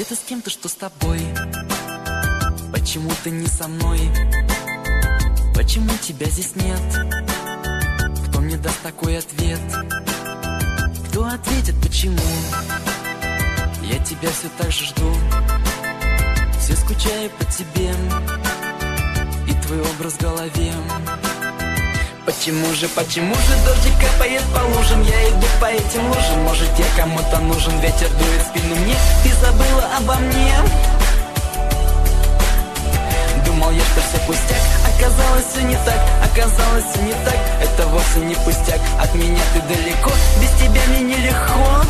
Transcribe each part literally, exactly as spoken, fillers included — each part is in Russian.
ты с кем-то, что с тобой? Почему ты не со мной? Почему тебя здесь нет? Кто мне даст такой ответ? Кто ответит, почему? Я тебя все так же жду, все скучаю по тебе и твой образ в голове. Почему же, почему же дождик капает по лужам? Я иду по этим лужам. Может, я кому-то нужен, ветер дует в спину мне. Ты забыла обо мне? Думал я, что все пустяк, оказалось все не так, оказалось все не так. Это вовсе не пустяк, от меня ты далеко, без тебя мне нелегко.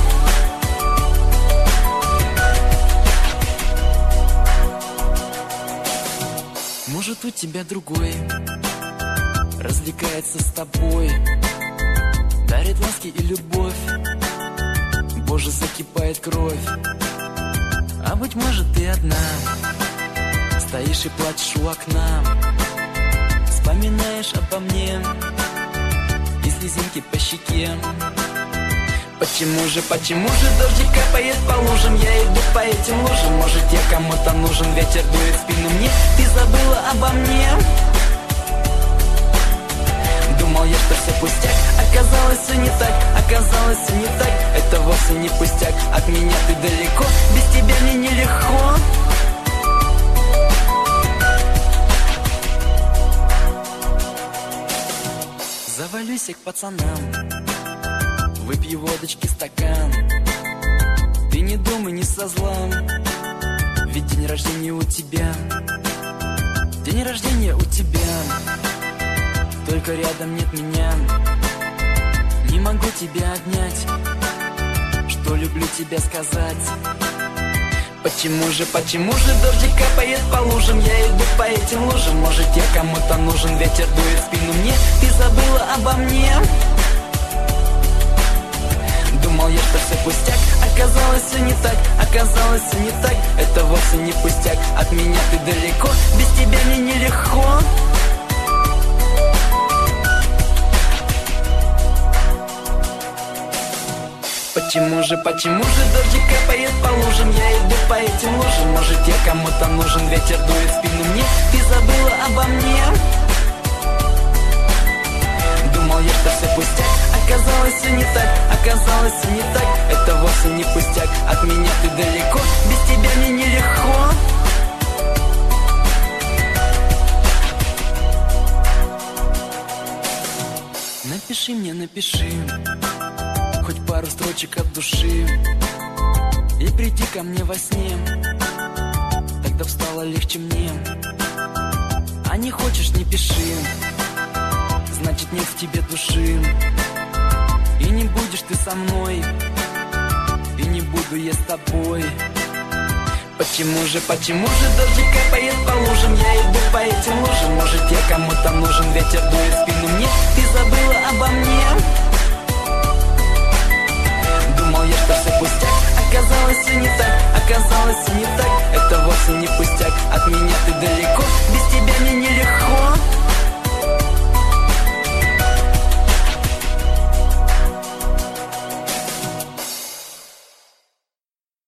Может, у тебя другой развлекается с тобой, дарит ласки и любовь. Боже, закипает кровь. А быть может, ты одна стоишь и плачешь у окна, вспоминаешь обо мне и слезинки по щеке. Почему же, почему же дождик капает по лужам? Я иду по этим лужам. Может, я кому-то нужен, ветер дует в спину мне. Ты забыла обо мне? Думал я, что все пустяк, оказалось все не так, оказалось все не так. Это вовсе не пустяк, от меня ты далеко, без тебя мне нелегко. Завалюсь к пацанам, выпью водочки стакан. Ты не думай, не со зла, ведь день рождения у тебя, день рождения у тебя. Только рядом нет меня, не могу тебя обнять, что люблю тебя сказать. Почему же, почему же дождик капает по лужам? Я иду по этим лужам. Может, я кому-то нужен, ветер дует в спину мне. Ты забыла обо мне? Думал я, что все пустяк, оказалось все не так, оказалось все не так. Это вовсе не пустяк, от меня ты далеко, без тебя мне нелегко. Почему же, почему же дождик капает по лужам? Я иду по этим лужам. Может, я кому-то нужен, ветер дует в спину мне. Ты забыла обо мне? Думал я, что все пустяк, оказалось все не так, оказалось все не так. Это вовсе не пустяк, от меня ты далеко, без тебя мне нелегко. Напиши мне, напиши хоть пару строчек от души и приди ко мне во сне, тогда стало легче мне. А не хочешь, не пиши, значит нет в тебе души. И не будешь ты со мной, и не буду я с тобой. Почему же, почему же дождик капает по лужам? Я иду по этим лужам. Может, я кому-то нужен, ветер дует в спину мне. Ты забыла обо мне? Думал я, что все пустяк, оказалось все не так, оказалось все не так. Это вовсе не пустяк, от меня ты далеко,